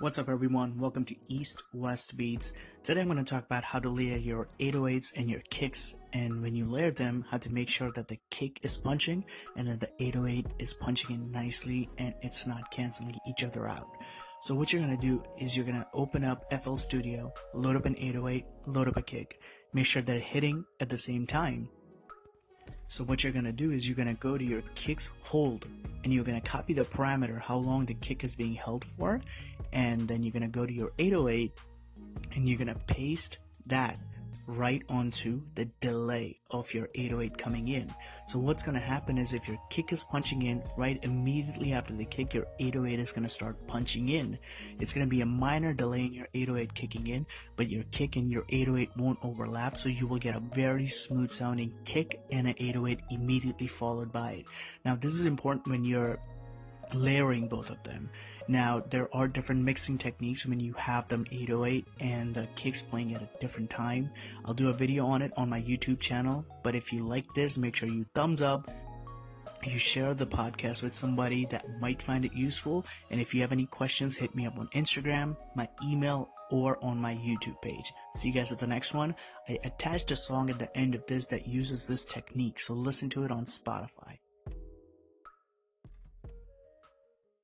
What's up everyone, welcome to East West Beats. Today I'm going to talk about how to layer your 808s and your kicks, and when you layer them, how to make sure that the kick is punching and that the 808 is punching in nicely and it's not canceling each other out. So what you're going to do is you're going to open up FL Studio, load up an 808, load up a kick. Make sure they're hitting at the same time. So what you're going to do is you're going to go to your kick's hold and you're going to copy the parameter, how long the kick is being held for, and then you're going to go to your 808 and you're going to paste that right onto the delay of your 808 coming in. So what's going to happen is if your kick is punching in, right immediately after the kick, your 808 is going to start punching in. It's going to be a minor delay in your 808 kicking in, but your kick and your 808 won't overlap, so you will get a very smooth sounding kick and an 808 immediately followed by it. Now this is important when you're layering both of them. Now there are different mixing techniques when you have them 808 and the kicks playing at a different time. I'll do a video on it on my YouTube channel, but if you like this, make sure you thumbs up, you share the podcast with somebody that might find it useful, and if you have any questions, hit me up on Instagram, my email, or on my YouTube page. See you guys at the next one. I attached a song at the end of this that uses this technique, so listen to it on Spotify.